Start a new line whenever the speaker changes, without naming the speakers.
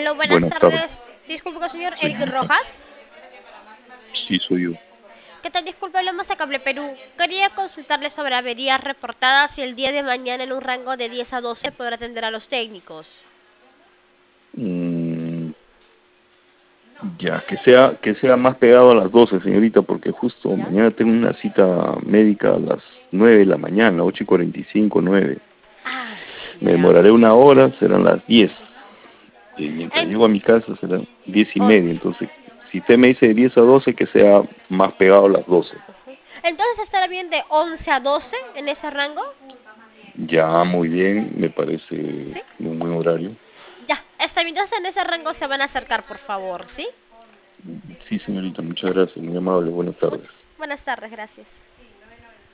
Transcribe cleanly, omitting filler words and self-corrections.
Aló, buenas
Buenas tardes.
tardes. Disculpe con el señor
Sí,
Eric
buenas tardes.
Rojas.
Sí, soy yo.
¿Qué tal? Disculpe, hablamos de Cable Perú. Quería consultarle sobre averías reportadas y el día de mañana en un rango de 10 a 12 podrá atender a los técnicos.
Mm, ya, que sea más pegado a las 12, señorita, porque justo
¿Ya?
mañana tengo una cita médica a las 9 de la mañana, 8:45, 9.
Ah,
Me
ya.
demoraré una hora, serán las 10. Y mientras
En
llego a mi casa serán 10:30.
11.
Entonces, si usted me dice de 10 a 12, que sea más pegado a las 12.
Entonces estará bien de 11 a 12 en ese rango.
Ya, muy bien, me parece
¿Sí?
un buen horario.
Ya, está bien. Entonces en ese rango se van a acercar, por favor, ¿sí?
Sí, señorita, muchas gracias, muy amable, buenas tardes.
Buenas tardes, gracias.